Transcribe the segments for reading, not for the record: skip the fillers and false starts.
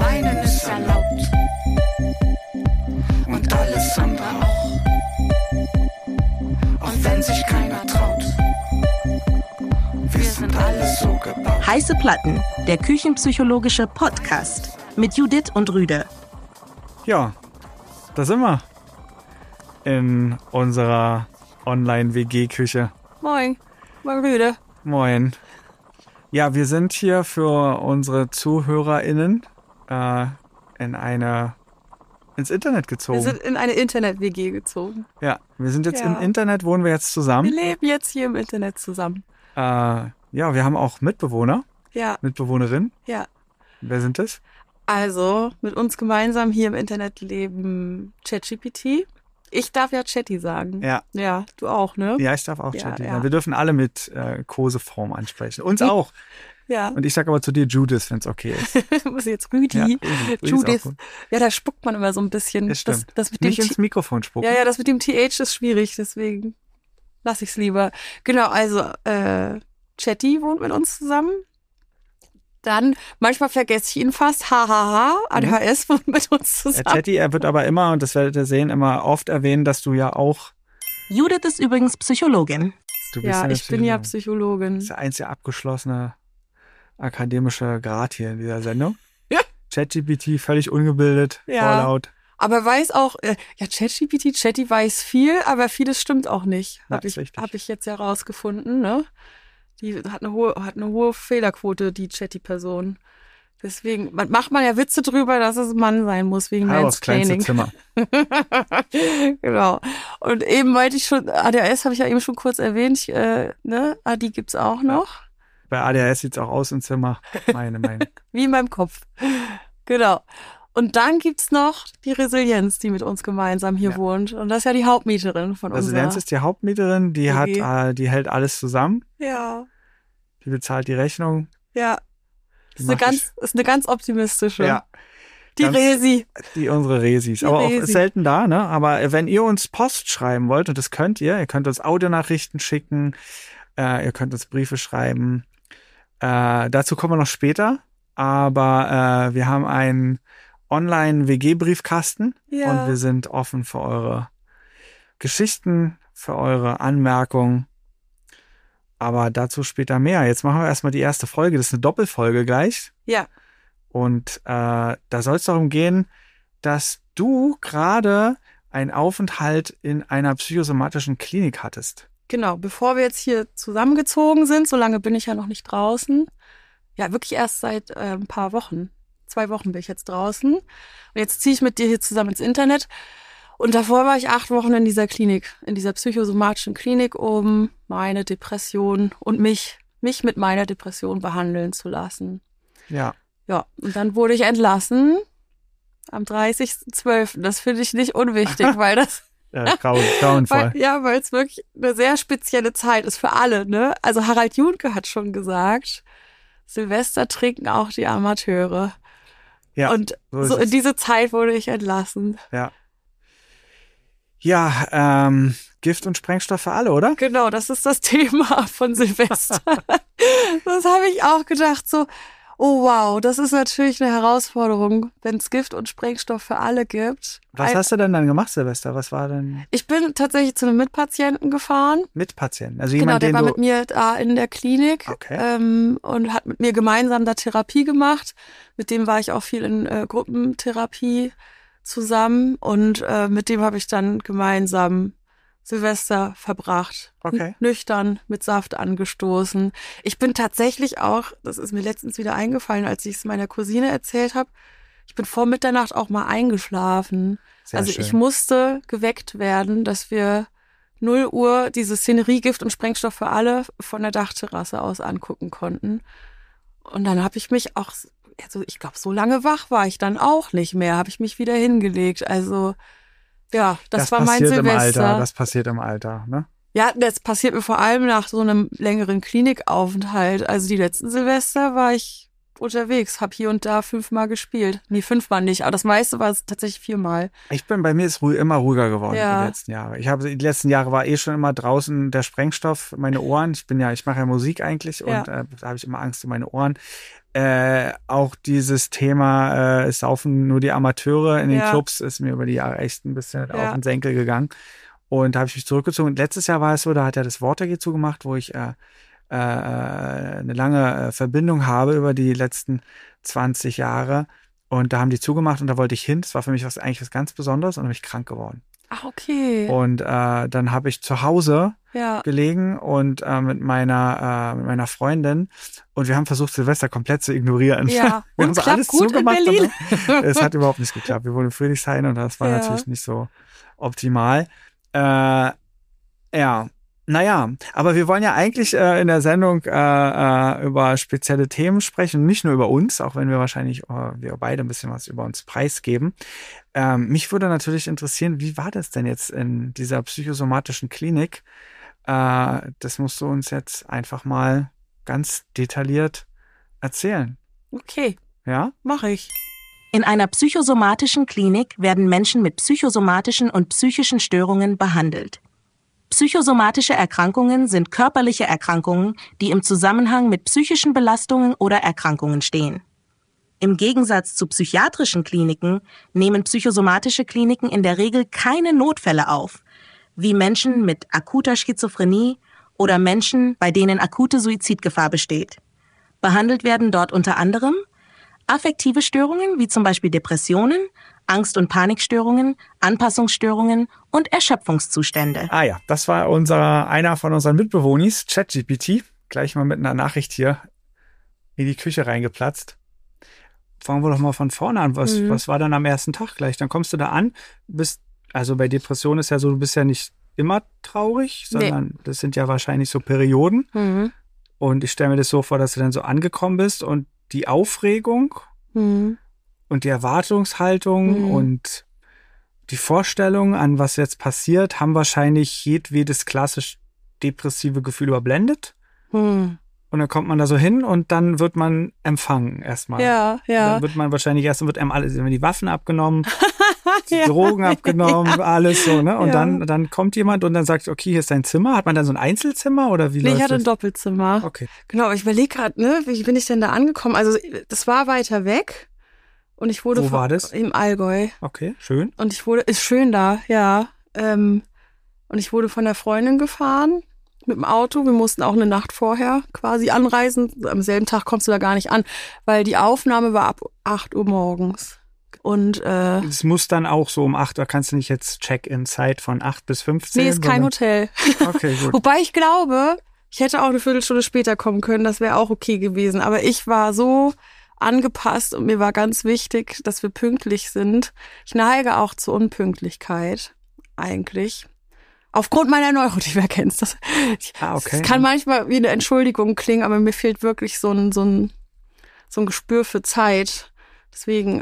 Weinen ist erlaubt. Und alles andere auch. Und wenn sich keiner traut. Wir sind alle so gebaut. Heiße Platten, der küchenpsychologische Podcast mit Judith und Rüde. Ja, da sind wir in unserer Online-WG-Küche. Moin, moin Rüde. Moin. Ja, wir sind hier für unsere ZuhörerInnen ins Internet gezogen. Wir sind in eine Internet-WG gezogen. Ja, wir sind jetzt im Internet, wohnen wir jetzt zusammen. Wir leben jetzt hier im Internet zusammen. Ja, wir haben auch Mitbewohner, Ja, Mitbewohnerin. ja. Wer sind das? Also, mit uns gemeinsam hier im Internet leben ChatGPT. Ich darf ja Chatty sagen. Ja. Ja, du auch, ne? Ja, ich darf auch Ja, Chatty. ja. Wir dürfen alle mit Koseform ansprechen. Uns auch. Ja. Und ich sage aber zu dir Judith, wenn es okay ist. Muss jetzt Rüdi, Ja, Rüdi ist auch Judith. gut. Ja, da spuckt man immer so ein bisschen. Das stimmt. Das mit dem Nicht ins Mikrofon spucken. Ja, das mit dem TH ist schwierig, deswegen lasse ich es lieber. Genau, also Chatty wohnt mit uns zusammen. Dann, manchmal vergesse ich ihn fast, ADHS wohnt mit uns zusammen. Chatty, er wird aber immer, und das werdet ihr sehen, immer oft erwähnen, dass du ja auch... Judith ist übrigens Psychologin. Du bist Ja, eine ich bin ja Das Psychologin. ist der einzige abgeschlossene akademische Grad hier in dieser Sendung. Ja. ChatGPT, völlig ungebildet, Ja. vorlaut. Aber weiß auch, Chatty weiß viel, aber vieles stimmt auch nicht. Ja, Habe ist richtig. hab ich jetzt ja rausgefunden, ne? Die hat eine hohe Fehlerquote, die Chatty-Person. Deswegen macht man ja Witze drüber, dass es ein Mann sein muss, wegen Hallo, das kleinste Mansplaining. Zimmer. Genau. Und eben wollte ich schon, ADHS habe ich ja eben schon kurz erwähnt, die gibt's auch noch. Bei ADHS sieht's auch aus im Zimmer. Meine. Wie in meinem Kopf. Genau. Und dann gibt's noch die Resilienz, die mit uns gemeinsam hier wohnt. Und das ist ja die Hauptmieterin von uns. Resilienz ist die Hauptmieterin, die WG. die hält alles zusammen, Ja, die bezahlt die Rechnung. ja. Die Ist macht eine ganz optimistische. Ja, Die ganz- Resi. unsere Resis. Die Aber auch Resi. ist selten da, ne? Aber wenn ihr uns Post schreiben wollt, und das könnt ihr könnt uns Audionachrichten schicken, ihr könnt uns Briefe schreiben. Dazu kommen wir noch später. Aber wir haben einen Online-WG-Briefkasten Ja. und wir sind offen für eure Geschichten, für eure Anmerkungen. Aber dazu später mehr. Jetzt machen wir erstmal die erste Folge. Das ist eine Doppelfolge gleich. Ja. Und da soll es darum gehen, dass du gerade einen Aufenthalt in einer psychosomatischen Klinik hattest. Genau, bevor wir jetzt hier zusammengezogen sind, so lange bin ich ja noch nicht draußen. Ja, wirklich erst seit ein paar Wochen. 2 Wochen bin ich jetzt draußen. Und jetzt ziehe ich mit dir hier zusammen ins Internet. Und davor war ich 8 Wochen in dieser Klinik, in dieser psychosomatischen Klinik, um meine Depression und mich mit meiner Depression behandeln zu lassen. Ja. Ja, und dann wurde ich entlassen am 30.12. Das finde ich nicht unwichtig, weil das Grauenvoll. weil es wirklich eine sehr spezielle Zeit ist für alle, ne? Also Harald Junke hat schon gesagt, Silvester trinken auch die Amateure. Ja, Und so ist so es. in diese Zeit wurde ich entlassen. Ja. Ja, Gift und Sprengstoff für alle, oder? Genau, das ist das Thema von Silvester. Das habe ich auch gedacht, so, oh wow, das ist natürlich eine Herausforderung, wenn es Gift und Sprengstoff für alle gibt. Was hast du denn dann gemacht, Silvester? Was war denn Ich bin tatsächlich zu einem Mitpatienten gefahren. mit Patienten? Also Genau, jemand, der den war du... mit mir da in der Klinik Okay. und hat mit mir gemeinsam da Therapie gemacht. Mit dem war ich auch viel in Gruppentherapie zusammen und mit dem habe ich dann gemeinsam Silvester verbracht. Okay. Nüchtern, mit Saft angestoßen. Ich bin tatsächlich auch, das ist mir letztens wieder eingefallen, als ich es meiner Cousine erzählt habe, ich bin vor Mitternacht auch mal eingeschlafen. Sehr Also schön. ich musste geweckt werden, dass wir 0 Uhr diese Szenerie Gift und Sprengstoff für alle von der Dachterrasse aus angucken konnten. Und dann habe ich mich auch, also ich glaube, so lange wach war ich dann auch nicht mehr, habe ich mich wieder hingelegt. Also ja, das war mein passiert Silvester. im Alter. Das passiert im Alter, ne? Ja, das passiert mir vor allem nach so einem längeren Klinikaufenthalt. Also die letzten Silvester war ich unterwegs, habe hier und da 5-mal gespielt. Nee, 5-mal nicht, aber das meiste war es tatsächlich 4-mal. Bei mir ist immer ruhiger geworden Ja. die letzten Jahre. Die letzten Jahre war schon immer draußen der Sprengstoff, meine Ohren. Ich mache ja Musik eigentlich und da habe ich immer Angst um meine Ohren. Auch dieses Thema, es saufen nur die Amateure in den Clubs, ist mir über die Jahre echt ein bisschen auf den Senkel gegangen. Und da habe ich mich zurückgezogen. Und letztes Jahr war es so, da hat er das Watergate zugemacht, wo ich eine lange Verbindung habe über die letzten 20 Jahre. Und da haben die zugemacht und da wollte ich hin. Das war für mich eigentlich was ganz Besonderes und dann bin ich krank geworden. Ach, okay. Und dann habe ich zu Hause gelegen und mit meiner Freundin und wir haben versucht, Silvester komplett zu ignorieren. Ja, wir haben und so klappt alles gut zugemacht. in Berlin. Es hat überhaupt nicht geklappt. Wir wohnen in Friedrichshain und das war natürlich nicht so optimal. Naja, aber wir wollen ja eigentlich in der Sendung über spezielle Themen sprechen, nicht nur über uns, auch wenn wir wahrscheinlich wir beide ein bisschen was über uns preisgeben. Mich würde natürlich interessieren, wie war das denn jetzt in dieser psychosomatischen Klinik? Das musst du uns jetzt einfach mal ganz detailliert erzählen. Okay. Ja? Mache ich. In einer psychosomatischen Klinik werden Menschen mit psychosomatischen und psychischen Störungen behandelt. Psychosomatische Erkrankungen sind körperliche Erkrankungen, die im Zusammenhang mit psychischen Belastungen oder Erkrankungen stehen. Im Gegensatz zu psychiatrischen Kliniken nehmen psychosomatische Kliniken in der Regel keine Notfälle auf, wie Menschen mit akuter Schizophrenie oder Menschen, bei denen akute Suizidgefahr besteht. Behandelt werden dort unter anderem affektive Störungen wie zum Beispiel Depressionen, Angst- und Panikstörungen, Anpassungsstörungen und Erschöpfungszustände. Ah ja, das war einer von unseren Mitbewohnern, ChatGPT, gleich mal mit einer Nachricht hier in die Küche reingeplatzt. Fangen wir doch mal von vorne an. Was war dann am ersten Tag gleich? Dann kommst du da an, also bei Depressionen ist ja so, du bist ja nicht immer traurig, sondern das sind ja wahrscheinlich so Perioden. Mhm. Und ich stelle mir das so vor, dass du dann so angekommen bist und die Aufregung und die Erwartungshaltung und die Vorstellung an was jetzt passiert, haben wahrscheinlich jedwedes klassisch depressive Gefühl überblendet. Und dann kommt man da so hin und dann wird man empfangen erstmal. Ja. Dann wird man wahrscheinlich wird einem alles, die Waffen abgenommen, die Drogen abgenommen, alles so, ne? Und dann kommt jemand und dann sagt, okay, hier ist dein Zimmer. Hat man dann so ein Einzelzimmer oder wie läuft das? Ich hatte ein Doppelzimmer. Okay. Genau, ich überlege gerade, ne, wie bin ich denn da angekommen? Also das war weiter weg und ich wurde Wo war das? Im Allgäu. Okay, schön. Und ist schön da, ja. Und ich wurde von der Freundin gefahren mit dem Auto. Wir mussten auch eine Nacht vorher quasi anreisen. Am selben Tag kommst du da gar nicht an, weil die Aufnahme war ab 8 Uhr morgens. Und es muss dann auch so um 8 Uhr, kannst du nicht jetzt Check-in-Zeit von 8 bis 15? Nee, ist kein Hotel. Okay, gut. Wobei ich glaube, ich hätte auch eine Viertelstunde später kommen können, das wäre auch okay gewesen. Aber ich war so angepasst und mir war ganz wichtig, dass wir pünktlich sind. Ich neige auch zur Unpünktlichkeit eigentlich. Aufgrund meiner Neurodivergenz. Das kann manchmal wie eine Entschuldigung klingen, aber mir fehlt wirklich so ein Gespür für Zeit. Deswegen,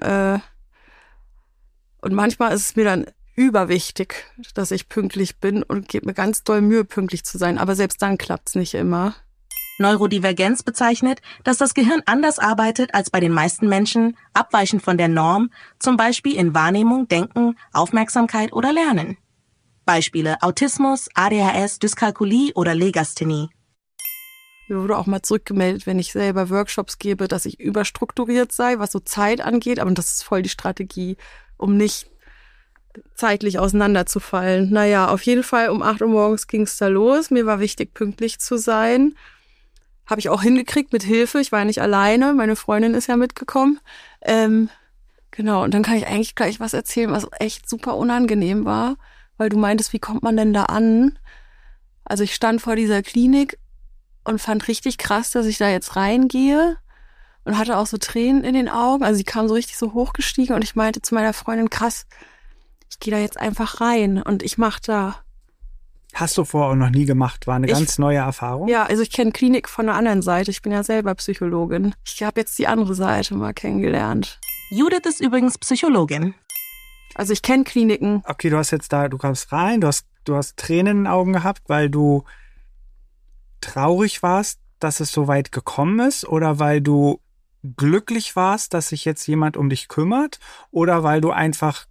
und manchmal ist es mir dann überwichtig, dass ich pünktlich bin und gebe mir ganz doll Mühe, pünktlich zu sein. Aber selbst dann klappt's nicht immer. Neurodivergenz bezeichnet, dass das Gehirn anders arbeitet als bei den meisten Menschen, abweichend von der Norm, zum Beispiel in Wahrnehmung, Denken, Aufmerksamkeit oder Lernen. Beispiele: Autismus, ADHS, Dyskalkulie oder Legasthenie. Mir wurde auch mal zurückgemeldet, wenn ich selber Workshops gebe, dass ich überstrukturiert sei, was so Zeit angeht. Aber das ist voll die Strategie, um nicht zeitlich auseinanderzufallen. Naja, auf jeden Fall um 8 Uhr morgens ging es da los. Mir war wichtig, pünktlich zu sein. Habe ich auch hingekriegt mit Hilfe. Ich war nicht alleine. Meine Freundin ist ja mitgekommen. Genau, und dann kann ich eigentlich gleich was erzählen, was echt super unangenehm war. Weil du meintest, wie kommt man denn da an? Also ich stand vor dieser Klinik und fand richtig krass, dass ich da jetzt reingehe und hatte auch so Tränen in den Augen. Also sie kam so richtig so hochgestiegen und ich meinte zu meiner Freundin, krass, ich gehe da jetzt einfach rein und ich mache da. Hast du vorher auch noch nie gemacht, war eine ganz neue Erfahrung? Ja, also ich kenne Klinik von der anderen Seite. Ich bin ja selber Psychologin. Ich habe jetzt die andere Seite mal kennengelernt. Judith ist übrigens Psychologin. Also ich kenne Kliniken. Okay, du kamst rein, du hast Tränen in den Augen gehabt, weil du traurig warst, dass es so weit gekommen ist oder weil du glücklich warst, dass sich jetzt jemand um dich kümmert, oder weil du einfach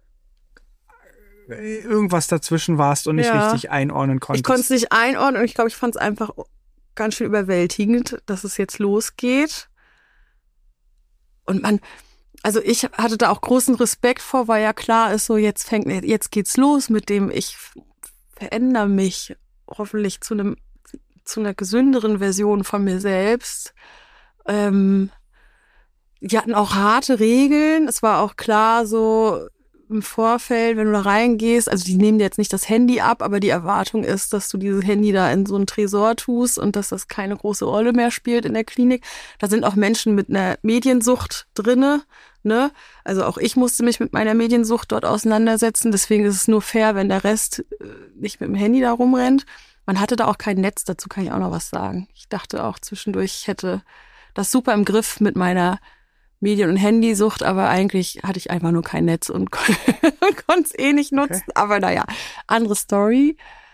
irgendwas dazwischen warst und nicht richtig einordnen konntest? Ich konnte es nicht einordnen und ich glaube, ich fand es einfach ganz schön überwältigend, dass es jetzt losgeht. Und also ich hatte da auch großen Respekt vor, weil ja klar ist so, jetzt geht's los mit dem, ich verändere mich hoffentlich zu einer gesünderen Version von mir selbst. Die hatten auch harte Regeln. Es war auch klar so im Vorfeld, wenn du da reingehst, also die nehmen dir jetzt nicht das Handy ab, aber die Erwartung ist, dass du dieses Handy da in so einen Tresor tust und dass das keine große Rolle mehr spielt in der Klinik. Da sind auch Menschen mit einer Mediensucht drinne, ne? Also auch ich musste mich mit meiner Mediensucht dort auseinandersetzen. Deswegen ist es nur fair, wenn der Rest nicht mit dem Handy da rumrennt. Man hatte da auch kein Netz, dazu kann ich auch noch was sagen. Ich dachte auch zwischendurch, ich hätte das super im Griff mit meiner Medien- und Handysucht, aber eigentlich hatte ich einfach nur kein Netz und konnte es nicht nutzen. Okay. Aber naja, andere Story.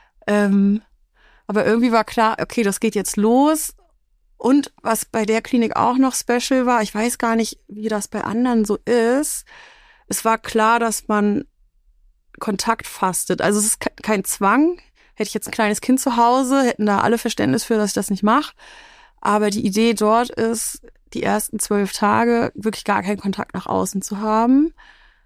Aber irgendwie war klar, okay, das geht jetzt los. Und was bei der Klinik auch noch special war, ich weiß gar nicht, wie das bei anderen so ist, es war klar, dass man Kontakt fastet. Also es ist kein Zwang. Hätte ich jetzt ein kleines Kind zu Hause, hätten da alle Verständnis für, dass ich das nicht mache. Aber die Idee dort ist, die ersten 12 Tage wirklich gar keinen Kontakt nach außen zu haben,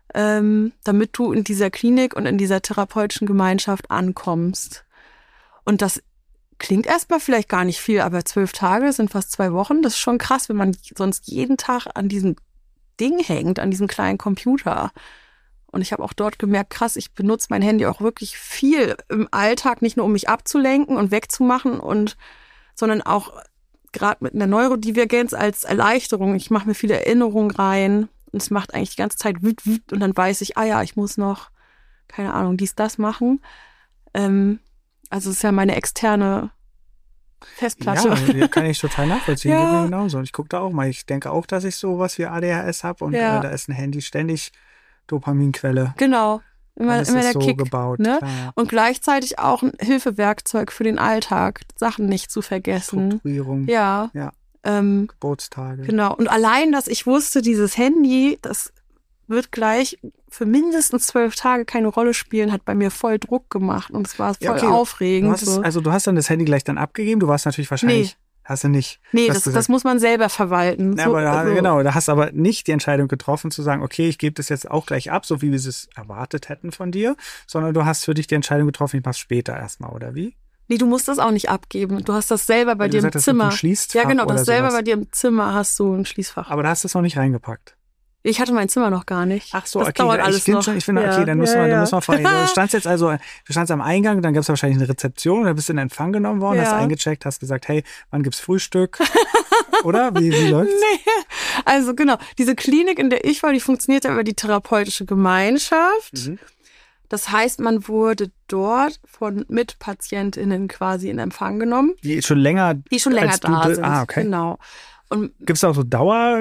damit du in dieser Klinik und in dieser therapeutischen Gemeinschaft ankommst. Und das klingt erstmal vielleicht gar nicht viel, aber 12 Tage sind fast 2 Wochen. Das ist schon krass, wenn man sonst jeden Tag an diesem Ding hängt, an diesem kleinen Computer. Und ich habe auch dort gemerkt, krass, ich benutze mein Handy auch wirklich viel im Alltag, nicht nur um mich abzulenken und wegzumachen, sondern auch gerade mit einer Neurodivergenz als Erleichterung. Ich mache mir viele Erinnerungen rein und es macht eigentlich die ganze Zeit wüt und dann weiß ich, ich muss noch, keine Ahnung, das machen. Also es ist ja meine externe Festplatte. Ja, kann ich total nachvollziehen. Ja. Genauso. Ich gucke da auch mal. Ich denke auch, dass ich sowas wie ADHS habe und da ist ein Handy ständig Dopaminquelle. Genau. Immer der so Kick, gebaut. Ne? Klar. Und gleichzeitig auch ein Hilfewerkzeug für den Alltag, Sachen nicht zu vergessen. Strukturierung. Ja. Geburtstage. Genau. Und allein, dass ich wusste, dieses Handy, das wird gleich für mindestens 12 Tage keine Rolle spielen, hat bei mir voll Druck gemacht und es war voll aufregend. Du hast dann das Handy gleich dann abgegeben, du warst natürlich wahrscheinlich... Nee. Hast du nicht. Nee, das muss man selber verwalten. Ja, genau, da hast du aber nicht die Entscheidung getroffen zu sagen, okay, ich gebe das jetzt auch gleich ab, so wie wir es erwartet hätten von dir, sondern du hast für dich die Entscheidung getroffen, ich mach's später erstmal, oder wie? Nee, du musst das auch nicht abgeben. Du hast das selber bei dir im Zimmer. Ja, genau, das selber bei dir im Zimmer hast du ein Schließfach. Aber da hast du es noch nicht reingepackt. Ich hatte mein Zimmer noch gar nicht. Ach so, das okay. Dauert alles noch. Ich finde, okay, dann müssen wir fragen. Du standst am Eingang, dann gab es wahrscheinlich eine Rezeption, da bist du in Empfang genommen worden, hast eingecheckt, hast gesagt, hey, wann gibt's Frühstück? Oder? Wie läuft's? Nee. Also genau, diese Klinik, in der ich war, die funktioniert ja über die therapeutische Gemeinschaft. Mhm. Das heißt, man wurde dort von Mitpatientinnen quasi in Empfang genommen. Die schon länger da sind. Ah, okay. Genau. Gibt es auch so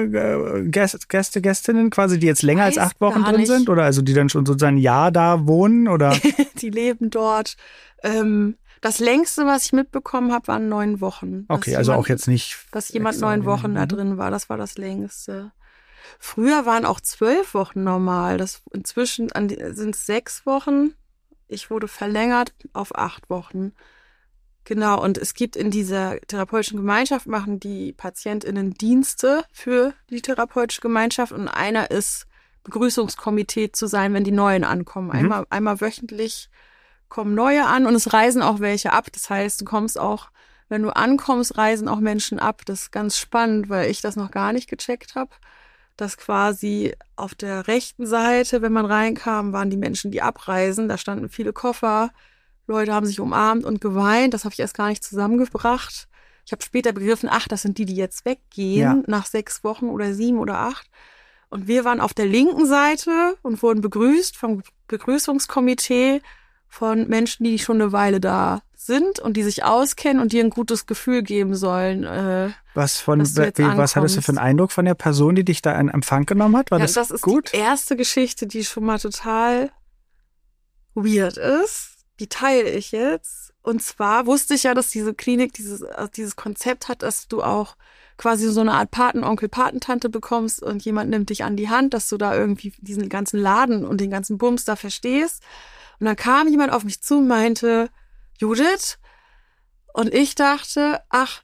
Gästinnen quasi, die jetzt länger als 8 Wochen drin sind? Oder also die dann schon sozusagen ein Jahr da wohnen? Oder? Die leben dort. Das längste, was ich mitbekommen habe, waren 9 Wochen. Okay, also auch jetzt nicht. Dass jemand 9 Wochen da drin war, das war das längste. Früher waren auch 12 Wochen normal. Inzwischen sind es 6 Wochen. Ich wurde verlängert auf 8 Wochen. Genau, und es gibt in dieser therapeutischen Gemeinschaft, machen die PatientInnen Dienste für die therapeutische Gemeinschaft und einer ist, Begrüßungskomitee zu sein, wenn die Neuen ankommen. Einmal wöchentlich kommen Neue an und es reisen auch welche ab. Das heißt, du kommst auch, wenn du ankommst, reisen auch Menschen ab. Das ist ganz spannend, weil ich das noch gar nicht gecheckt habe. Dass quasi auf der rechten Seite, wenn man reinkam, waren die Menschen, die abreisen. Da standen viele Koffer. Leute haben sich umarmt und geweint. Das habe ich erst gar nicht zusammengebracht. Ich habe später begriffen, das sind die jetzt weggehen nach 6 Wochen oder 7 oder 8. Und wir waren auf der linken Seite und wurden begrüßt vom Begrüßungskomitee von Menschen, die schon eine Weile da sind und die sich auskennen und dir ein gutes Gefühl geben sollen. Was hattest du für einen Eindruck von der Person, die dich da in Empfang genommen hat? War das ist gut? Die erste Geschichte, die schon mal total weird ist. Die teile ich jetzt. Und zwar wusste ich ja, dass diese Klinik dieses Konzept hat, dass du auch quasi so eine Art Patenonkel, Patentante bekommst und jemand nimmt dich an die Hand, dass du da irgendwie diesen ganzen Laden und den ganzen Bums da verstehst. Und dann kam jemand auf mich zu und meinte, Judith, und ich dachte,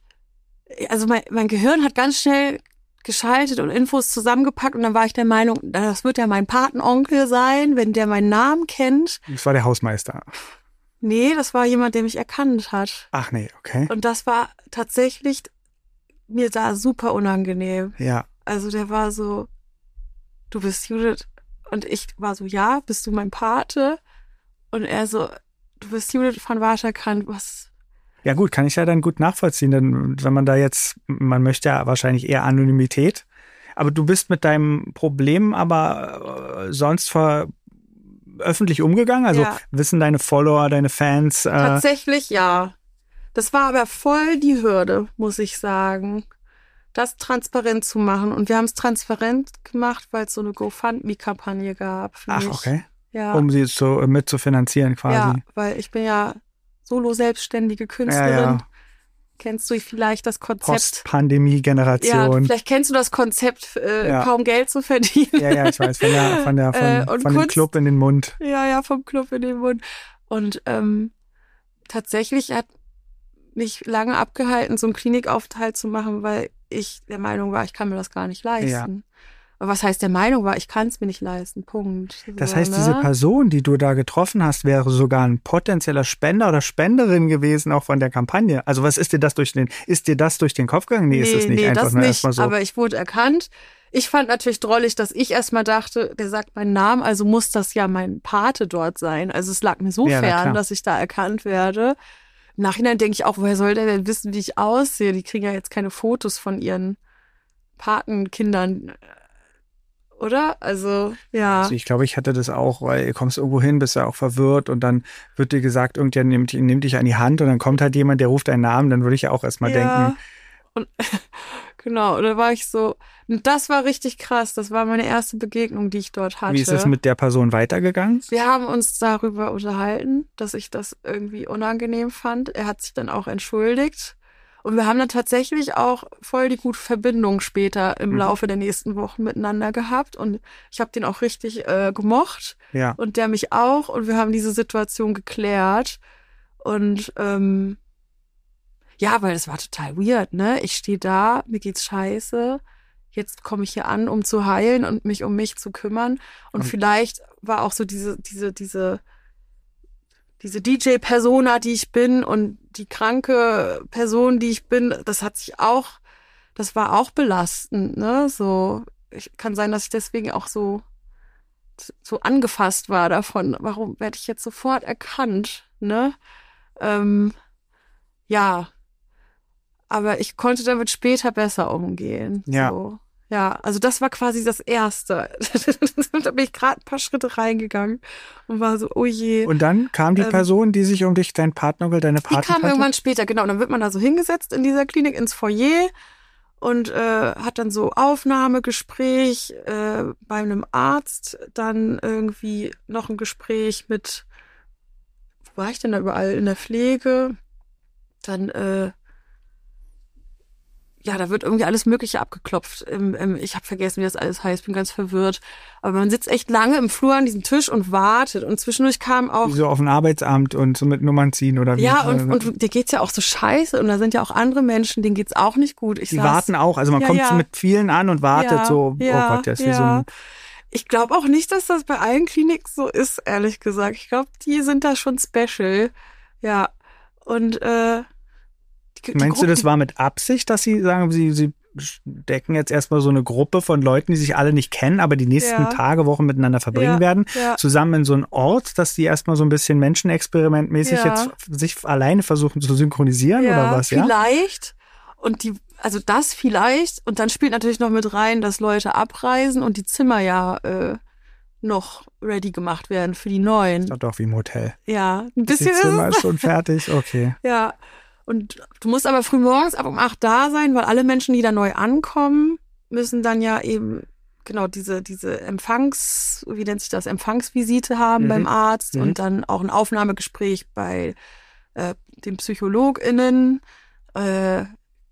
also mein Gehirn hat ganz schnell geschaltet und Infos zusammengepackt und dann war ich der Meinung, das wird ja mein Patenonkel sein, wenn der meinen Namen kennt. Das war der Hausmeister. Nee, das war jemand, der mich erkannt hat. Ach nee, okay. Und das war tatsächlich mir da super unangenehm. Ja. Also der war so, du bist Judith. Und ich war so, ja, bist du mein Pate? Und er so, du bist Judith von Waterkant, was? Ja gut, kann ich ja dann gut nachvollziehen, denn wenn man da jetzt, man möchte ja wahrscheinlich eher Anonymität, aber du bist mit deinem Problem aber sonst öffentlich umgegangen? Also wissen deine Follower, deine Fans? Tatsächlich ja. Das war aber voll die Hürde, muss ich sagen, das transparent zu machen. Und wir haben es transparent gemacht, weil es so eine GoFundMe-Kampagne gab. Ach, okay. Ja. Um sie mit zu finanzieren quasi. Ja, weil ich bin ja solo-selbstständige Künstlerin. Ja. Kennst du vielleicht das Konzept? Post-Pandemie-Generation. Ja, vielleicht kennst du das Konzept, kaum Geld zu verdienen. Ja, ich weiß, von dem Club in den Mund. Ja, vom Club in den Mund. Und tatsächlich hat mich lange abgehalten, so einen Klinikaufenthalt zu machen, weil ich der Meinung war, ich kann mir das gar nicht leisten. Ja. Aber was heißt der Meinung war, ich kann es mir nicht leisten, Punkt. Das so, heißt, ne? diese Person, die du da getroffen hast, wäre sogar ein potenzieller Spender oder Spenderin gewesen, auch von der Kampagne. Also was ist dir das durch den Kopf gegangen? Nee, ist es nicht. Einfach nur erstmal so. Aber ich wurde erkannt. Ich fand natürlich drollig, dass ich erstmal dachte, der sagt meinen Namen, also muss das ja mein Pate dort sein. Also es lag mir so fern, dass ich da erkannt werde. Im Nachhinein denke ich auch, woher soll der denn wissen, wie ich aussehe? Die kriegen ja jetzt keine Fotos von ihren Patenkindern, oder? Also, ja. Also ich glaube, ich hatte das auch, weil du kommst irgendwo hin, bist ja auch verwirrt und dann wird dir gesagt, irgendjemand nimmt dich an die Hand und dann kommt halt jemand, der ruft deinen Namen, dann würde ich ja auch erstmal denken. Und genau, und da war ich so, und das war richtig krass, das war meine erste Begegnung, die ich dort hatte. Wie ist es mit der Person weitergegangen? Wir haben uns darüber unterhalten, dass ich das irgendwie unangenehm fand. Er hat sich dann auch entschuldigt. Und wir haben dann tatsächlich auch voll die gute Verbindung später im Laufe der nächsten Wochen miteinander gehabt. Und ich habe den auch richtig gemocht. Ja. Und der mich auch. Und wir haben diese Situation geklärt. Und ja, weil es war total weird, ne? Ich stehe da, mir geht's scheiße. Jetzt komme ich hier an, um zu heilen und mich um mich zu kümmern. Und vielleicht war auch so diese DJ-Persona, die ich bin und die kranke Person, die ich bin, das war auch belastend, ne? So, kann sein, dass ich deswegen auch so angefasst war davon. Warum werde ich jetzt sofort erkannt, ne? Ja. Aber ich konnte damit später besser umgehen. Ja. So. Ja, also das war quasi das Erste. Da bin ich gerade ein paar Schritte reingegangen und war so, oh je. Und dann kam die Person, die sich um dich, dein Patenonkel, deine Patentante? Die kam irgendwann später, genau. Und dann wird man da so hingesetzt in dieser Klinik ins Foyer und hat dann so Aufnahmegespräch bei einem Arzt, dann irgendwie noch ein Gespräch mit, wo war ich denn da überall? In der Pflege. Dann ja, da wird irgendwie alles Mögliche abgeklopft. Ich habe vergessen, wie das alles heißt, bin ganz verwirrt. Aber man sitzt echt lange im Flur an diesem Tisch und wartet. Und zwischendurch kam auch... Wie so auf ein Arbeitsamt und so mit Nummern ziehen oder wie? Ja, und dir geht's ja auch so scheiße. Und da sind ja auch andere Menschen, denen geht's auch nicht gut. Die warten auch. Also man kommt mit vielen an und wartet so, oh Gott, das ist wie so ein... Ich glaube auch nicht, dass das bei allen Kliniken so ist, ehrlich gesagt. Ich glaube, die sind da schon special. Ja, und... Meinst du, das war mit Absicht, dass sie sagen, sie decken jetzt erstmal so eine Gruppe von Leuten, die sich alle nicht kennen, aber die nächsten Tage, Wochen miteinander verbringen werden, zusammen in so einen Ort, dass die erstmal so ein bisschen menschenexperimentmäßig jetzt sich alleine versuchen zu synchronisieren oder was? Ja, vielleicht. Und also das vielleicht. Und dann spielt natürlich noch mit rein, dass Leute abreisen und die Zimmer noch ready gemacht werden für die Neuen. Das ist doch wie im Hotel. Ja, ein bisschen. Das Zimmer ist schon fertig, okay. Ja. Und du musst aber früh morgens ab um 8 da sein, weil alle Menschen, die da neu ankommen, müssen dann ja eben genau diese wie nennt sich das, Empfangsvisite haben beim Arzt und dann auch ein Aufnahmegespräch bei den PsychologInnen.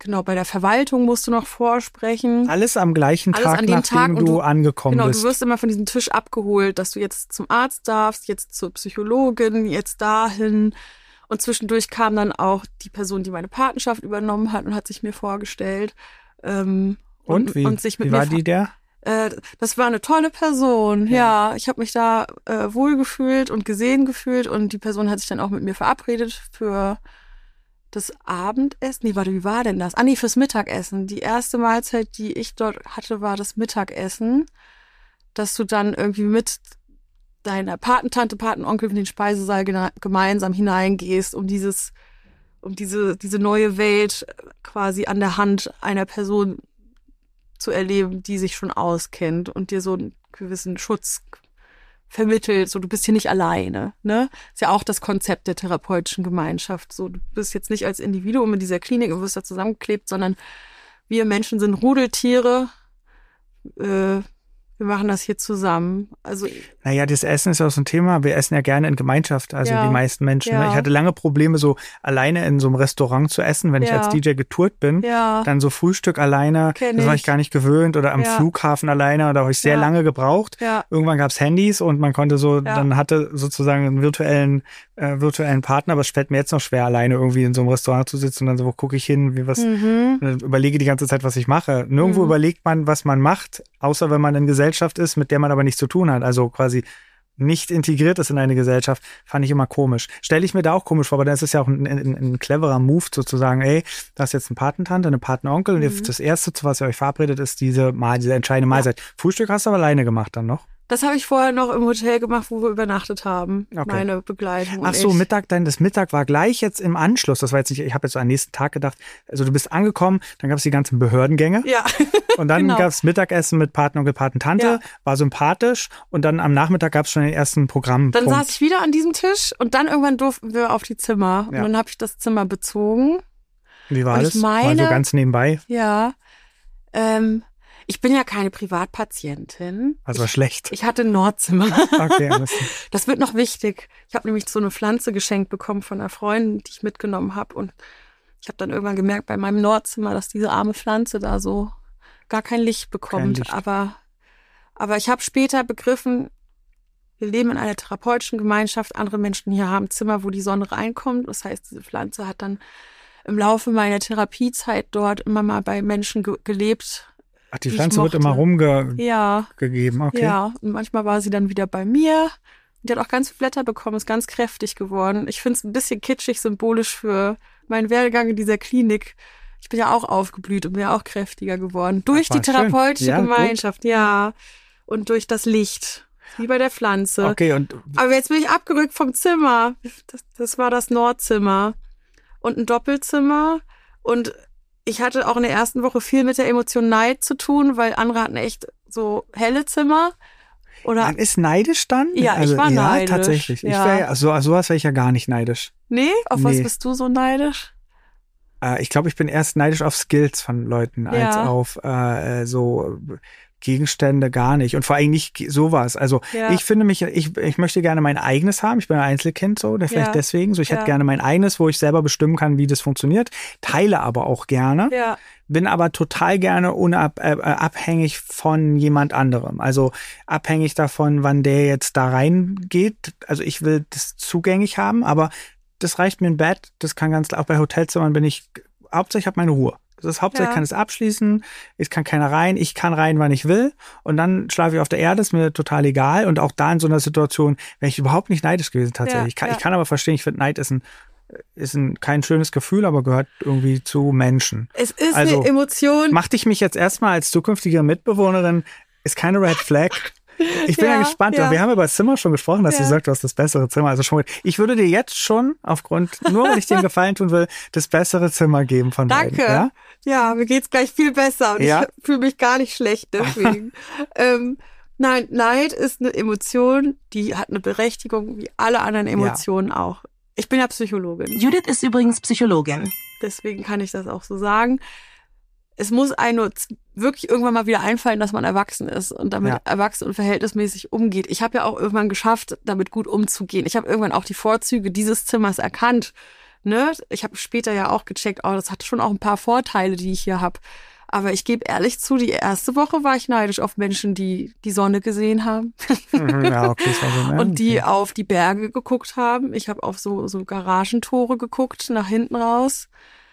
Genau, bei der Verwaltung musst du noch vorsprechen. Alles am gleichen Alles Tag, an dem Tag, nachdem und du angekommen genau, bist. du wirst immer von diesem Tisch abgeholt, dass du jetzt zum Arzt darfst, jetzt zur Psychologin, jetzt dahin. Und zwischendurch kam dann auch die Person, die meine Patenschaft übernommen hat und hat sich mir vorgestellt. Und wie war die der? Das war eine tolle Person, ja. Ich habe mich da wohlgefühlt und gesehen gefühlt und die Person hat sich dann auch mit mir verabredet für das Abendessen. Nee, warte, wie war denn das? Fürs Mittagessen. Die erste Mahlzeit, die ich dort hatte, war das Mittagessen, dass du dann irgendwie mit deiner Patentante, Patenonkel in den Speisesaal gemeinsam hineingehst, um diese neue Welt quasi an der Hand einer Person zu erleben, die sich schon auskennt und dir so einen gewissen Schutz vermittelt, so du bist hier nicht alleine, ne? Ist ja auch das Konzept der therapeutischen Gemeinschaft, so du bist jetzt nicht als Individuum in dieser Klinik und wirst da zusammengeklebt, sondern wir Menschen sind Rudeltiere, wir machen das hier zusammen. Also naja, das Essen ist auch so ein Thema. Wir essen ja gerne in Gemeinschaft, also die meisten Menschen. Ja. Ich hatte lange Probleme, so alleine in so einem Restaurant zu essen, wenn ich als DJ getourt bin. Ja. Dann so Frühstück alleine, das war ich gar nicht gewöhnt. Oder am Flughafen alleine, oder habe ich sehr lange gebraucht. Ja. Irgendwann gab's Handys und man konnte dann hatte sozusagen einen virtuellen Partner, aber es fällt mir jetzt noch schwer, alleine irgendwie in so einem Restaurant zu sitzen und dann so, wo gucke ich hin, überlege die ganze Zeit, was ich mache. Nirgendwo überlegt man, was man macht, außer wenn man in Gesellschaft ist, mit der man aber nichts zu tun hat. Also quasi nicht integriert ist in eine Gesellschaft, fand ich immer komisch. Stelle ich mir da auch komisch vor, aber dann ist es ja auch ein cleverer Move sozusagen, ey, da ist jetzt eine Patentante, eine Patenonkel und das Erste, zu was ihr euch verabredet, ist diese entscheidende Mahlzeit. Frühstück hast du aber alleine gemacht dann noch? Das habe ich vorher noch im Hotel gemacht, wo wir übernachtet haben, meine Begleitung. Ach so, das Mittag war gleich jetzt im Anschluss. Das war jetzt nicht, ich habe jetzt so am nächsten Tag gedacht, also du bist angekommen, dann gab es die ganzen Behördengänge. Ja. Und dann gab es Mittagessen mit Patenonkel, Patentante, war sympathisch und dann am Nachmittag gab es schon den ersten Programmpunkt. Dann saß ich wieder an diesem Tisch und dann irgendwann durften wir auf die Zimmer. Und dann habe ich das Zimmer bezogen. Wie war das? Mal so ganz nebenbei? Ja, ich bin ja keine Privatpatientin. Also war schlecht. Ich hatte ein Nordzimmer. Okay, das wird noch wichtig. Ich habe nämlich so eine Pflanze geschenkt bekommen von einer Freundin, die ich mitgenommen habe. Und ich habe dann irgendwann gemerkt bei meinem Nordzimmer, dass diese arme Pflanze da so gar kein Licht bekommt. Aber ich habe später begriffen, wir leben in einer therapeutischen Gemeinschaft. Andere Menschen hier haben Zimmer, wo die Sonne reinkommt. Das heißt, diese Pflanze hat dann im Laufe meiner Therapiezeit dort immer mal bei Menschen gelebt. Ach, die Pflanze wird immer rumgegeben, okay. Ja, und manchmal war sie dann wieder bei mir. Die hat auch ganz viele Blätter bekommen, ist ganz kräftig geworden. Ich finde es ein bisschen kitschig, symbolisch für meinen Werdegang in dieser Klinik. Ich bin ja auch aufgeblüht und bin ja auch kräftiger geworden. Durch die therapeutische Gemeinschaft, und durch das Licht, wie bei der Pflanze. Okay, aber jetzt bin ich abgerückt vom Zimmer. Das war das Nordzimmer. Und ein Doppelzimmer. Und ich hatte auch in der ersten Woche viel mit der Emotion Neid zu tun, weil andere hatten echt so helle Zimmer. Oder man ist neidisch dann? Ja, also, ich war neidisch. Ja, tatsächlich. Ja. Sowas wäre ich ja gar nicht neidisch. Nee? Auf was bist du so neidisch? Ich glaube, ich bin erst neidisch auf Skills von Leuten als auf so Gegenstände gar nicht. Und vor allem nicht sowas. Also ich finde ich möchte gerne mein eigenes haben. Ich bin ein Einzelkind so, vielleicht deswegen. So, ich hätte gerne mein eigenes, wo ich selber bestimmen kann, wie das funktioniert. Teile aber auch gerne. Ja. Bin aber total gerne abhängig von jemand anderem. Also abhängig davon, wann der jetzt da reingeht. Also ich will das zugänglich haben, aber das reicht mir im Bett. Das kann ganz klar, auch bei Hotelzimmern hauptsächlich habe meine Ruhe. Das ist hauptsächlich kann es abschließen, es kann keiner rein, ich kann rein, wann ich will und dann schlafe ich auf der Erde, ist mir total egal und auch da in so einer Situation wäre ich überhaupt nicht neidisch gewesen tatsächlich. Ich kann aber verstehen, ich finde Neid ist kein schönes Gefühl, aber gehört irgendwie zu Menschen. Es ist eine Emotion. Macht dich mich jetzt erstmal als zukünftige Mitbewohnerin, ist keine Red Flag. Ich bin ja gespannt. Wir haben über das Zimmer schon gesprochen, dass du sagst, du hast das bessere Zimmer. Also schon, ich würde dir jetzt schon nur weil ich dir einen Gefallen tun will, das bessere Zimmer geben von beiden. Danke. Ja, mir geht's gleich viel besser und ich fühle mich gar nicht schlecht deswegen. Nein, Neid ist eine Emotion, die hat eine Berechtigung, wie alle anderen Emotionen auch. Ich bin ja Psychologin. Judith ist übrigens Psychologin. Deswegen kann ich das auch so sagen. Es muss einem wirklich irgendwann mal wieder einfallen, dass man erwachsen ist und damit erwachsen und verhältnismäßig umgeht. Ich habe ja auch irgendwann geschafft, damit gut umzugehen. Ich habe irgendwann auch die Vorzüge dieses Zimmers erkannt, ne, ich habe später ja auch gecheckt, das hat schon auch ein paar Vorteile, die ich hier habe. Aber ich gebe ehrlich zu, die erste Woche war ich neidisch auf Menschen, die die Sonne gesehen haben. Ja, okay, das war so, ne? Und die auf die Berge geguckt haben. Ich habe auf so Garagentore geguckt, nach hinten raus.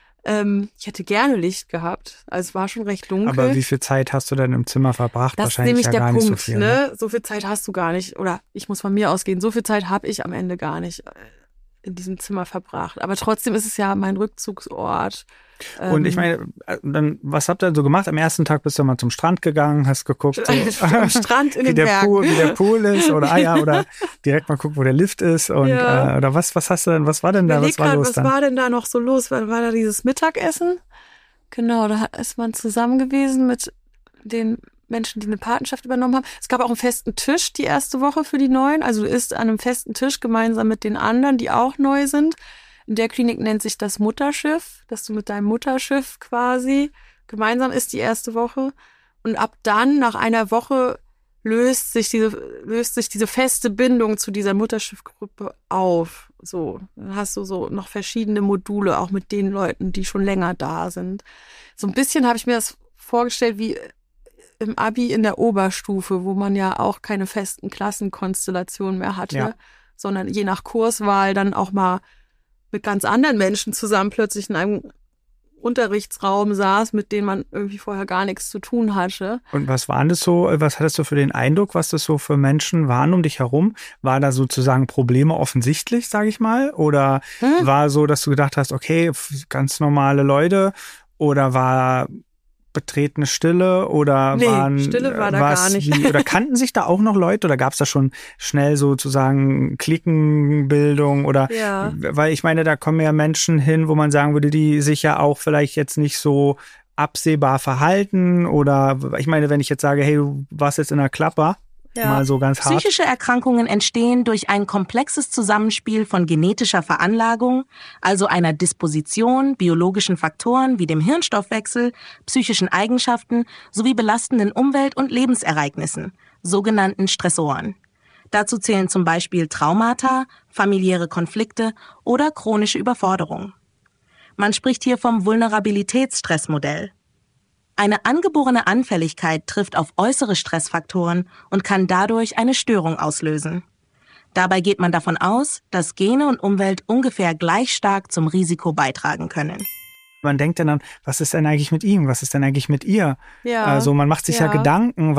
Ich hätte gerne Licht gehabt. Also es war schon recht dunkel. Aber wie viel Zeit hast du denn im Zimmer verbracht? Das Wahrscheinlich ist nämlich ja gar der Punkt, nicht so viel. ne? So viel Zeit hast du gar nicht. Oder ich muss von mir ausgehen, so viel Zeit habe ich am Ende gar nicht in diesem Zimmer verbracht. Aber trotzdem ist es ja mein Rückzugsort. Und ich meine, dann, was habt ihr so gemacht? Am ersten Tag bist du mal zum Strand gegangen, hast geguckt, Am Strand in wie den der Bergen. Wie der Pool ist oder oder direkt mal gucken, wo der Lift ist und Ja. oder was hast du denn? Was war denn da? Was war los was dann? war denn da noch so los? War da dieses Mittagessen? Genau, da ist man zusammen gewesen mit den Menschen, die eine Patenschaft übernommen haben. Es gab auch einen festen Tisch die erste Woche für die Neuen. Also du isst an einem festen Tisch gemeinsam mit den anderen, die auch neu sind. In der Klinik nennt sich das Mutterschiff, dass du mit deinem Mutterschiff quasi gemeinsam isst die erste Woche. Und ab dann, nach einer Woche, löst sich diese feste Bindung zu dieser Mutterschiffgruppe auf. So, dann hast du so noch verschiedene Module, auch mit den Leuten, die schon länger da sind. So ein bisschen habe ich mir das vorgestellt wie im Abi in der Oberstufe, wo man ja auch keine festen Klassenkonstellationen mehr hatte, sondern je nach Kurswahl dann auch mal mit ganz anderen Menschen zusammen plötzlich in einem Unterrichtsraum saß, mit denen man irgendwie vorher gar nichts zu tun hatte. Und was waren das so, was hattest du für den Eindruck, was das so für Menschen waren um dich herum? War da sozusagen Probleme offensichtlich, sage ich mal? Oder war so, dass du gedacht hast, okay, ganz normale Leute? Oder war betretene Stille oder Stille war da gar nicht. Oder kannten sich da auch noch Leute oder gab es da schon schnell sozusagen Cliquenbildung oder weil ich meine, da kommen ja Menschen hin, wo man sagen würde, die sich ja auch vielleicht jetzt nicht so absehbar verhalten oder ich meine, wenn ich jetzt sage, hey, du warst jetzt in der Klapper, mal so ganz hart. Psychische Erkrankungen entstehen durch ein komplexes Zusammenspiel von genetischer Veranlagung, also einer Disposition, biologischen Faktoren wie dem Hirnstoffwechsel, psychischen Eigenschaften sowie belastenden Umwelt- und Lebensereignissen, sogenannten Stressoren. Dazu zählen zum Beispiel Traumata, familiäre Konflikte oder chronische Überforderung. Man spricht hier vom Vulnerabilitätsstressmodell. Eine angeborene Anfälligkeit trifft auf äußere Stressfaktoren und kann dadurch eine Störung auslösen. Dabei geht man davon aus, dass Gene und Umwelt ungefähr gleich stark zum Risiko beitragen können. Man denkt dann, was ist denn eigentlich mit ihm? Was ist denn eigentlich mit ihr? Ja. Also man macht sich ja Gedanken,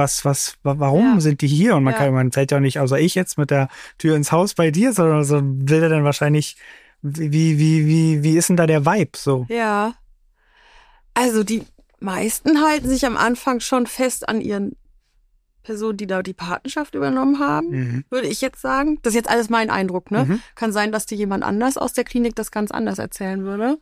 warum sind die hier? Und man fällt ja nicht, außer ich jetzt mit der Tür ins Haus bei dir, sondern so will er dann wahrscheinlich, wie ist denn da der Vibe so? Ja. Also die meisten halten sich am Anfang schon fest an ihren Personen, die da die Patenschaft übernommen haben, würde ich jetzt sagen. Das ist jetzt alles mein Eindruck, ne? Kann sein, dass dir jemand anders aus der Klinik das ganz anders erzählen würde.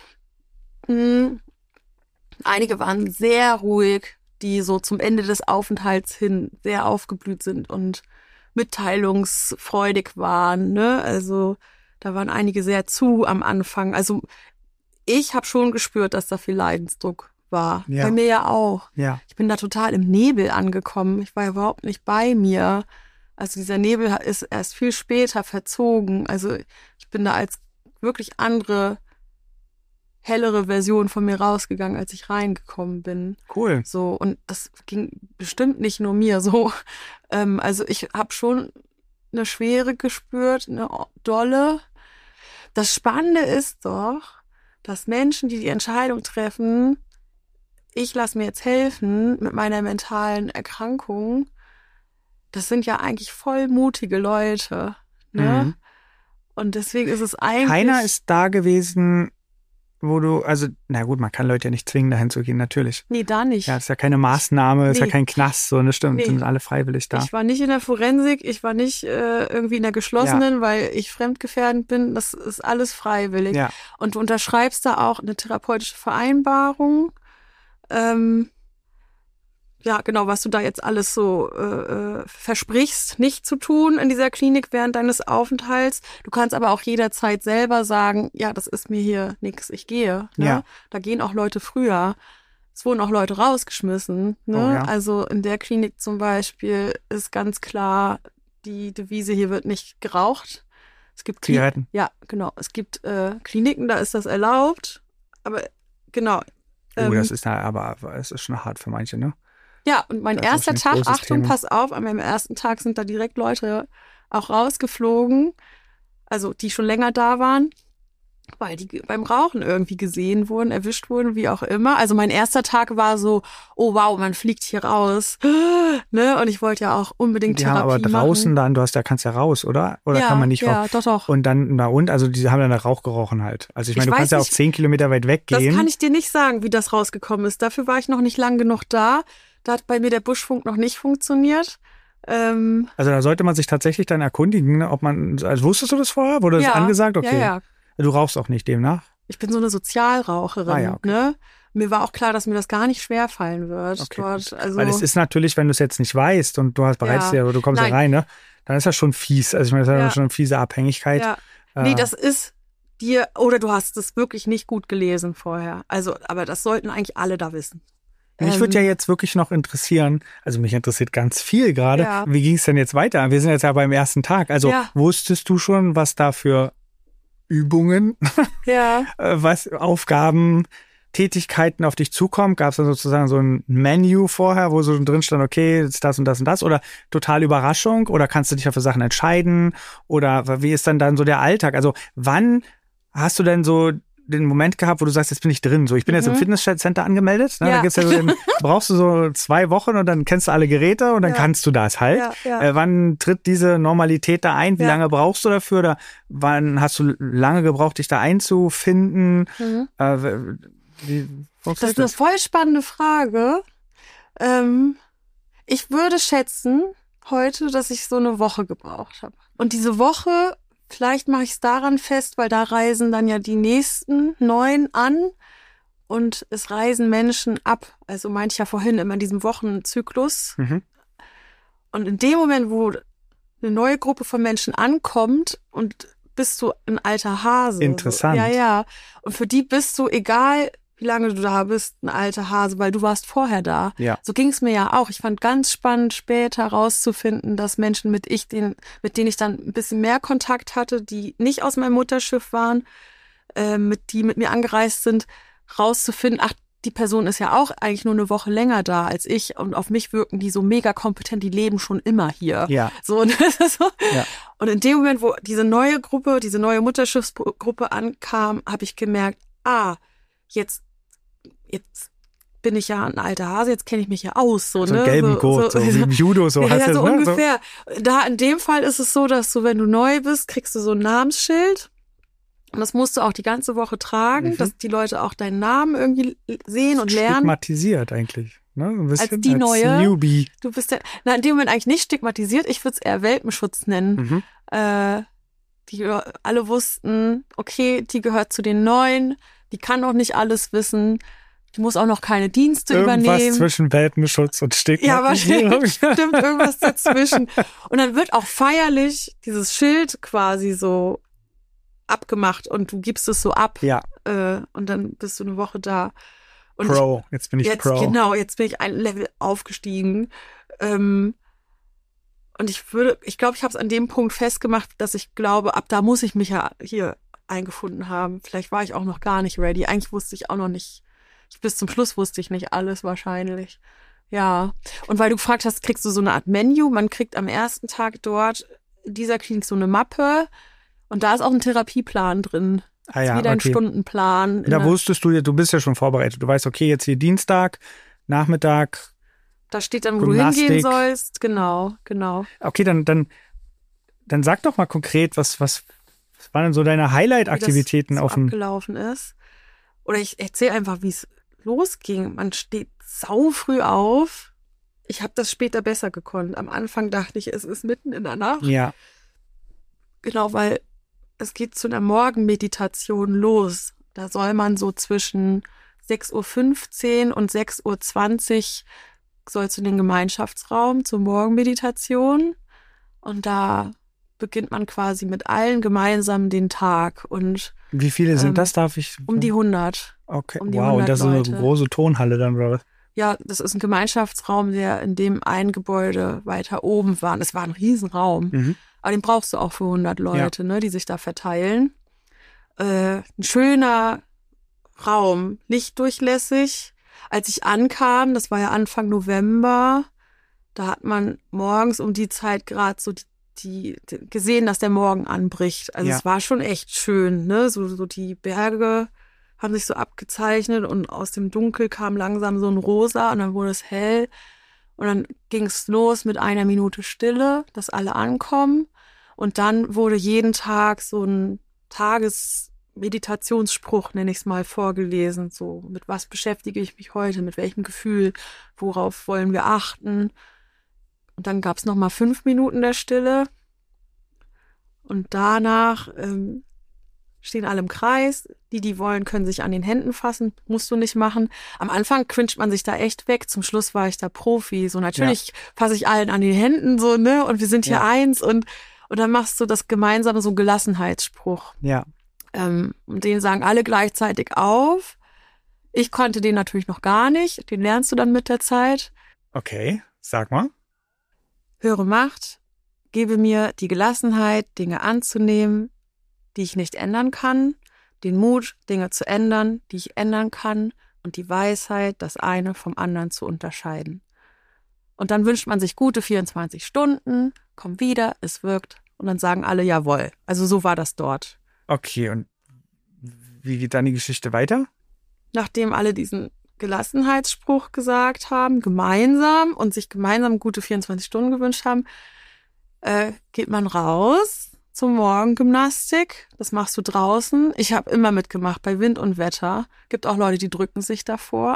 Einige waren sehr ruhig, die so zum Ende des Aufenthalts hin sehr aufgeblüht sind und mitteilungsfreudig waren, ne? Also da waren einige sehr zu am Anfang. Also ich habe schon gespürt, dass da viel Leidensdruck war. Ja. Bei mir ja auch. Ja. Ich bin da total im Nebel angekommen. Ich war ja überhaupt nicht bei mir. Also dieser Nebel ist erst viel später verzogen. Also ich bin da als wirklich andere, hellere Version von mir rausgegangen, als ich reingekommen bin. Cool. So, und das ging bestimmt nicht nur mir so. Also ich habe schon eine Schwere gespürt, eine dolle. Das Spannende ist doch, dass Menschen, die die Entscheidung treffen, ich lasse mir jetzt helfen mit meiner mentalen Erkrankung, das sind ja eigentlich voll mutige Leute. Ne? Und deswegen ist es eigentlich... Keiner ist da gewesen, wo du, also, na gut, man kann Leute ja nicht zwingen, dahin zu gehen, natürlich. Nee, da nicht. Ja, ist ja keine Maßnahme, ist ja kein Knast, so, ne, stimmt, sind alle freiwillig da. Ich war nicht in der Forensik, ich war nicht irgendwie in der geschlossenen, weil ich fremdgefährdend bin, das ist alles freiwillig. Ja. Und du unterschreibst da auch eine therapeutische Vereinbarung, ja, genau, was du da jetzt alles so versprichst, nicht zu tun in dieser Klinik während deines Aufenthalts. Du kannst aber auch jederzeit selber sagen, ja, das ist mir hier nix, ich gehe. Ne? Ja. Da gehen auch Leute früher. Es wurden auch Leute rausgeschmissen. Ne? Oh, ja. Also in der Klinik zum Beispiel ist ganz klar, die Devise, hier wird nicht geraucht. Es gibt Zigaretten. Ja, genau. Es gibt Kliniken, da ist das erlaubt. Aber genau. Das ist aber es ist schon hart für manche, ne? Ja, und mein Das ist erster ein Tag, großes Achtung, Thema. pass auf, an meinem ersten Tag sind da direkt Leute auch rausgeflogen, also die schon länger da waren, weil die beim Rauchen irgendwie gesehen wurden, erwischt wurden, wie auch immer. Also mein erster Tag war so, oh wow, man fliegt hier raus, ne? Und ich wollte ja auch unbedingt Die haben Therapie aber draußen machen. dann, kannst ja raus, oder? Oder Ja, kann man nicht ja, raus? doch. Und dann, also die haben dann nach Rauch gerochen halt. Also ich meine, Ich du kannst weiß ja auch nicht, 10 Kilometer weit Das weggehen. kann ich dir nicht sagen, wie das rausgekommen ist. Dafür war ich noch nicht lang genug da. Da hat bei mir der Buschfunk noch nicht funktioniert. Also da sollte man sich tatsächlich dann erkundigen, ne, ob man, also wusstest du das vorher? Wurde das Ja, angesagt? Okay. ja. Du rauchst auch nicht demnach? Ich bin so eine Sozialraucherin, Ah ja, okay. ne? Mir war auch klar, dass mir das gar nicht schwerfallen wird. Okay, Dort, also, Weil es ist natürlich, wenn du es jetzt nicht weißt und du hast bereits Ja. du kommst ja Nein. rein, ne? Dann ist das schon fies. Also ich meine, das ist Ja. ja schon eine fiese Abhängigkeit. ja. Nee, das ist dir, oder du hast es wirklich nicht gut gelesen vorher. Also, aber das sollten eigentlich alle da wissen. Mich würde ja jetzt wirklich noch interessieren, also mich interessiert ganz viel gerade, Ja. wie ging es denn jetzt weiter? Wir sind jetzt ja beim ersten Tag. Also Ja. wusstest du schon, was da für Übungen, Ja. was Aufgaben, Tätigkeiten auf dich zukommen? Gab es dann sozusagen so ein Menü vorher, wo so drin stand, okay, jetzt das und das und das? Oder total Überraschung? Oder kannst du dich für Sachen entscheiden? Oder wie ist dann so der Alltag? Also wann hast du denn so den Moment gehabt, wo du sagst, jetzt bin ich drin? So, ich bin jetzt im Fitnesscenter angemeldet. Ne? Ja. Da gibt's ja so brauchst du so 2 Wochen und dann kennst du alle Geräte und dann kannst du das halt. Ja. Wann tritt diese Normalität da ein? Wie lange brauchst du dafür? Oder wann hast du lange gebraucht, dich da einzufinden? Wie Das funktioniert ist eine voll spannende Frage. Ich würde schätzen heute, dass ich so eine Woche gebraucht habe. Und diese Woche, vielleicht mache ich es daran fest, weil da reisen dann ja die nächsten 9 an und es reisen Menschen ab. Also meinte ich ja vorhin immer in diesem Wochenzyklus. Mhm. Und in dem Moment, wo eine neue Gruppe von Menschen ankommt und bist du ein alter Hase. Interessant. So. Ja. Und für die bist du, egal wie lange du da bist, ein alter Hase, weil du warst vorher da. Ja. So ging es mir ja auch. Ich fand ganz spannend, später herauszufinden, dass Menschen, mit denen ich dann ein bisschen mehr Kontakt hatte, die nicht aus meinem Mutterschiff waren, die mit mir angereist sind, rauszufinden, ach, die Person ist ja auch eigentlich nur eine Woche länger da als ich und auf mich wirken die so mega kompetent, die leben schon immer hier. Ja. So, und das ist so. Ja. Und in dem Moment, wo diese neue Mutterschiffsgruppe ankam, habe ich gemerkt, jetzt bin ich ja ein alter Hase, jetzt kenne ich mich ja aus. So, So ne? einen gelben Gurt, so wie im Judo, so hast ja, du so ne? ungefähr. Da in dem Fall ist es so, dass du, wenn du neu bist, kriegst du so ein Namensschild. Und das musst du auch die ganze Woche tragen, dass die Leute auch deinen Namen irgendwie sehen und lernen. Stigmatisiert eigentlich. Ne? Ein bisschen Als die neue. Newbie. Du bist ja, in dem Moment eigentlich nicht stigmatisiert. Ich würde es eher Welpenschutz nennen. Die alle wussten, okay, die gehört zu den Neuen, die kann auch nicht alles wissen, die muss auch noch keine Dienste Irgendwas übernehmen. zwischen Welpenschutz und Ja, Stigmatisierung. wahrscheinlich stimmt irgendwas dazwischen. Und dann wird auch feierlich dieses Schild quasi so abgemacht und du gibst es so ab. Ja. Und dann bist du eine Woche da. Und Pro, jetzt bin ich Pro. Genau, jetzt bin ich ein Level aufgestiegen. Und ich glaube, ich habe es an dem Punkt festgemacht, dass ich glaube, ab da muss ich mich ja hier eingefunden haben. Vielleicht war ich auch noch gar nicht ready. Eigentlich wusste ich auch noch nicht, bis zum Schluss wusste ich nicht alles wahrscheinlich. Ja. Und weil du gefragt hast, kriegst du so eine Art Menü. Man kriegt am ersten Tag dort in dieser Klinik so eine Mappe und da ist auch ein Therapieplan drin. Ah ja, wie dein okay. Stundenplan. Da wusstest du bist ja schon vorbereitet. Du weißt, okay, jetzt hier Dienstag, Nachmittag. Da steht dann, wo Gymnastik. du hingehen sollst. Genau. Okay, dann sag doch mal konkret, was waren denn so deine Highlight-Aktivitäten wie das auf so dem... abgelaufen ist. Oder ich erzähle einfach, wie es losging. Man steht sau früh auf. Ich habe das später besser gekonnt. Am Anfang dachte ich, es ist mitten in der Nacht. Ja. Genau, weil es geht zu einer Morgenmeditation los. Da soll man so zwischen 6:15 Uhr und 6:20 Uhr sollst du in den Gemeinschaftsraum zur Morgenmeditation. Und da beginnt man quasi mit allen gemeinsam den Tag. Und Wie viele sind das, darf ich? um die 100. Okay, um die wow, 100 und das ist so Leute. eine große Tonhalle dann, oder was? Ja, das ist ein Gemeinschaftsraum, der in dem ein Gebäude weiter oben war. Und es war ein Riesenraum. Aber den brauchst du auch für 100 Leute, ne, die sich da verteilen. Ein schöner Raum, lichtdurchlässig. Als ich ankam, das war ja Anfang November, da hat man morgens um die Zeit gerade so die gesehen, dass der Morgen anbricht. Also es war schon echt schön, ne? So die Berge haben sich so abgezeichnet und aus dem Dunkel kam langsam so ein Rosa und dann wurde es hell. Und dann ging es los mit 1 Minute Stille, dass alle ankommen. Und dann wurde jeden Tag so ein Tagesmeditationsspruch, nenne ich es mal, vorgelesen. So, mit was beschäftige ich mich heute, mit welchem Gefühl, worauf wollen wir achten. Und dann gab es nochmal 5 Minuten der Stille. Und danach stehen alle im Kreis. Die wollen, können sich an den Händen fassen. Musst du nicht machen. Am Anfang cringet man sich da echt weg. Zum Schluss war ich da Profi. So natürlich fasse ich allen an den Händen, so, ne? Und wir sind hier eins. Und dann machst du das gemeinsame, so einen Gelassenheitsspruch. Ja. Und den sagen alle gleichzeitig auf. Ich konnte den natürlich noch gar nicht. Den lernst du dann mit der Zeit. Okay, sag mal. Höhere Macht, gebe mir die Gelassenheit, Dinge anzunehmen, die ich nicht ändern kann, den Mut, Dinge zu ändern, die ich ändern kann und die Weisheit, das eine vom anderen zu unterscheiden. Und dann wünscht man sich gute 24 Stunden, kommt wieder, es wirkt und dann sagen alle jawohl. Also so war das dort. Okay, und wie geht dann die Geschichte weiter? Nachdem alle diesen Gelassenheitsspruch gesagt haben, gemeinsam und sich gemeinsam gute 24 Stunden gewünscht haben, geht man raus zur Morgengymnastik. Das machst du draußen. Ich habe immer mitgemacht bei Wind und Wetter. Gibt auch Leute, die drücken sich davor.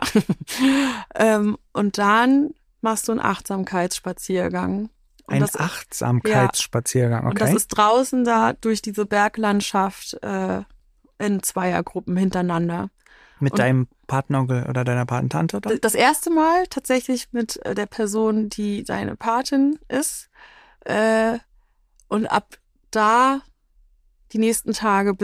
Und dann machst du einen Achtsamkeitsspaziergang. Ein Achtsamkeitsspaziergang, okay. Und das ist draußen da durch diese Berglandschaft in Zweiergruppen hintereinander. Mit deinem Patenonkel oder deiner Patentante? Oder? Das erste Mal tatsächlich mit der Person, die deine Patin ist. Und ab da, die nächsten Tage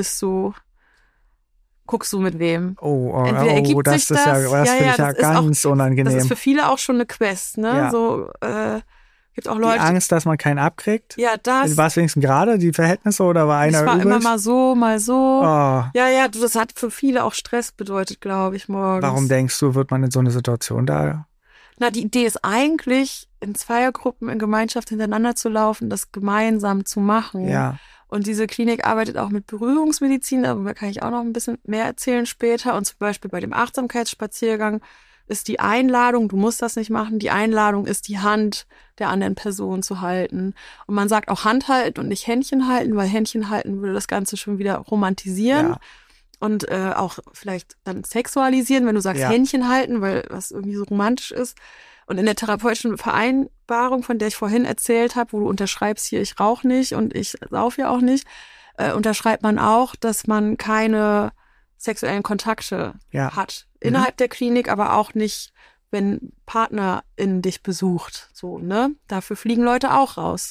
guckst du mit wem. Entweder ergibt das sich ist das. Das finde ich ja ganz unangenehm. Das ist für viele auch schon eine Quest, ne? Ja. So, gibt auch Leute. Die Angst, dass man keinen abkriegt? Ja, das. War es wenigstens gerade, die Verhältnisse, oder war einer übrig? Es war immer mal so, mal so. Oh. Ja, das hat für viele auch Stress bedeutet, glaube ich, morgens. Warum denkst du, wird man in so eine Situation da? Na, die Idee ist eigentlich, in Zweiergruppen in Gemeinschaft hintereinander zu laufen, das gemeinsam zu machen. Ja. Und diese Klinik arbeitet auch mit Berührungsmedizin, darüber kann ich auch noch ein bisschen mehr erzählen später. Und zum Beispiel bei dem Achtsamkeitsspaziergang ist die Einladung, du musst das nicht machen, die Einladung ist, die Hand der anderen Person zu halten. Und man sagt auch Hand halten und nicht Händchen halten, weil Händchen halten würde das Ganze schon wieder romantisieren. Ja. Und auch vielleicht dann sexualisieren, wenn du sagst Händchen halten, weil was irgendwie so romantisch ist. Und in der therapeutischen Vereinbarung, von der ich vorhin erzählt habe, wo du unterschreibst, hier, ich rauche nicht und ich sauf ja auch nicht, unterschreibt man auch, dass man keine sexuellen Kontakte hat. Innerhalb der Klinik, aber auch nicht, wenn PartnerInnen dich besucht. So, ne? Dafür fliegen Leute auch raus.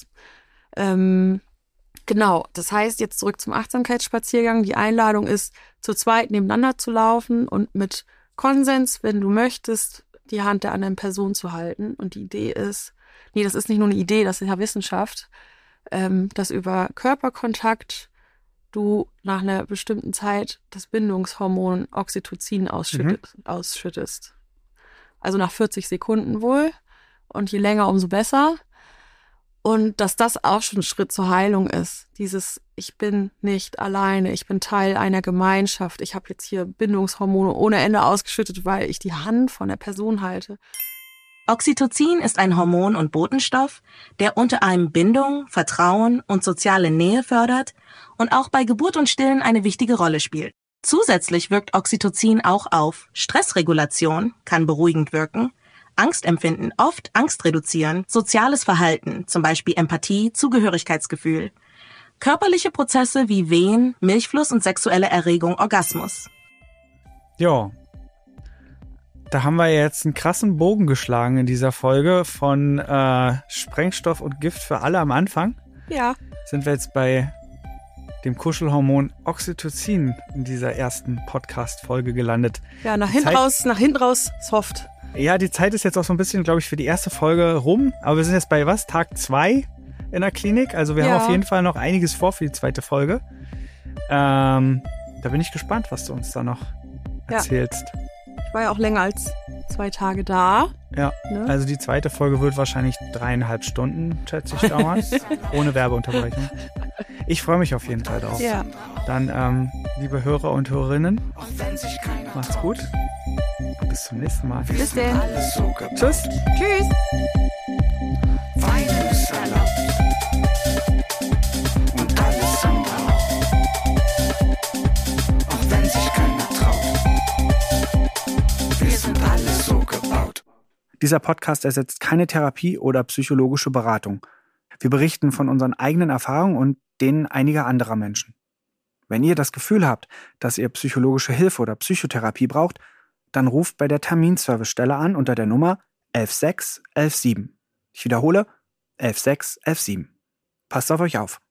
Genau, das heißt, jetzt zurück zum Achtsamkeitsspaziergang. Die Einladung ist, zu zweit nebeneinander zu laufen und mit Konsens, wenn du möchtest, die Hand der anderen Person zu halten. Und die Idee ist, das ist nicht nur eine Idee, das ist ja Wissenschaft, dass über Körperkontakt du nach einer bestimmten Zeit das Bindungshormon Oxytocin ausschüttest. Also nach 40 Sekunden wohl. Und je länger, umso besser. Und dass das auch schon ein Schritt zur Heilung ist. Dieses, ich bin nicht alleine, ich bin Teil einer Gemeinschaft. Ich habe jetzt hier Bindungshormone ohne Ende ausgeschüttet, weil ich die Hand von der Person halte. Oxytocin ist ein Hormon und Botenstoff, der unter anderem Bindung, Vertrauen und soziale Nähe fördert und auch bei Geburt und Stillen eine wichtige Rolle spielt. Zusätzlich wirkt Oxytocin auch auf Stressregulation, kann beruhigend wirken, Angstempfinden, oft Angst reduzieren, soziales Verhalten, zum Beispiel Empathie, Zugehörigkeitsgefühl, körperliche Prozesse wie Wehen, Milchfluss und sexuelle Erregung, Orgasmus. Ja, da haben wir jetzt einen krassen Bogen geschlagen in dieser Folge von Sprengstoff und Gift für alle am Anfang. Ja. Sind wir jetzt bei dem Kuschelhormon Oxytocin in dieser ersten Podcast-Folge gelandet. Ja, nach hinten raus soft. Ja, die Zeit ist jetzt auch so ein bisschen, glaube ich, für die erste Folge rum. Aber wir sind jetzt bei was? Tag 2 in der Klinik. Also wir haben auf jeden Fall noch einiges vor für die zweite Folge. Da bin ich gespannt, was du uns da noch erzählst. Ich war ja auch länger als 2 Tage da. Ja, ne? Also die zweite Folge wird wahrscheinlich 3,5 Stunden, schätze ich, dauern. Ohne Werbeunterbrechung. Ich freue mich auf jeden Fall drauf. Ja. Dann, liebe Hörer und Hörerinnen, macht's gut. Bis zum nächsten Mal. Bis denn. Tschüss. Tschüss. Weinen ist erlaubt. Und alles andere auch wenn sich keiner traut. Wir sind alle so gebaut. Dieser Podcast ersetzt keine Therapie oder psychologische Beratung. Wir berichten von unseren eigenen Erfahrungen und denen einiger anderer Menschen. Wenn ihr das Gefühl habt, dass ihr psychologische Hilfe oder Psychotherapie braucht, dann ruft bei der Terminservicestelle an unter der Nummer 116117. Ich wiederhole, 116117. Passt auf euch auf.